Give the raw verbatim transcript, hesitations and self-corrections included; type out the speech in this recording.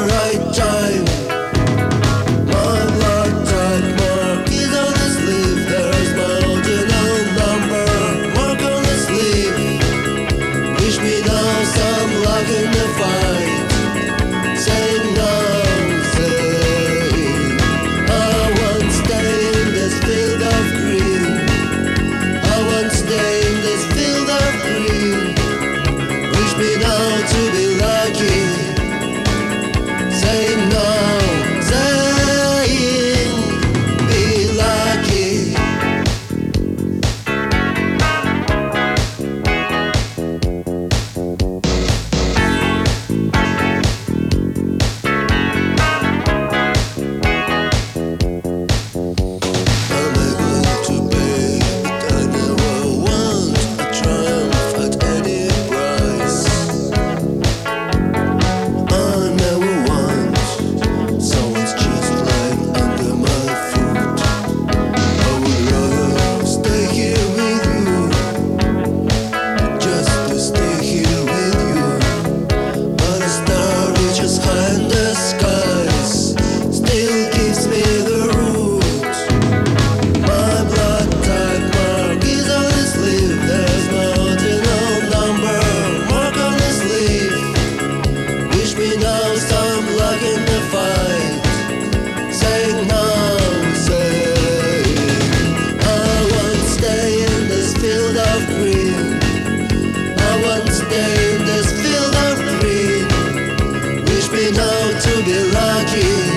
right time. My blood type mark is on the sleeve. There is my original number mark on the sleeve. Wish me now some luck in the fight. Say no, say I won't stay in this field of green. I won't stay in this field of green. Wish me now to be lucky. Say no, saying be lucky. I'm able to pay, but I never want a triumph at any price. I never want someone's cheese lying under my foot. I would rather stay here with you, just to stay here with you. But a star reaches high in the skies, still gives me the root. My blood type mark is on the sleeve. There's my original number mark on the sleeve. Wish me now some luck in the fight. Say no, say I won't stay in this field of green. I won't stay in this field of green. Wish me now to be lucky.